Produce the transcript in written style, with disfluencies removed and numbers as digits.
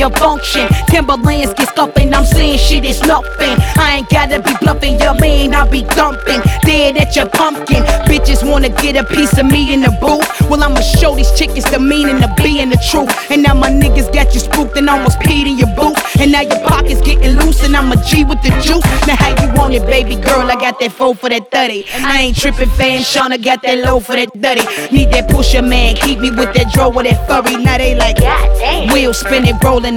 your function. Timberlands get scuffing, I'm saying shit is nothing. I ain't gotta be bluffing your man, I be dumping. Dead at your pumpkin. Bitches wanna get a piece of me in the booth. Well, I'ma show these chickens the meaning of being the truth. And now my niggas got you spooked and almost peed in your booth. And now your pockets getting loose and I'm a G with the juice. Now how you want it, baby girl? I got that 4 for that 30. I ain't tripping, fam. Shauna got that low for that 30. Need that pusher man, keep me with that draw with that furry. Now they like, God damn. Wheels spinning, rolling.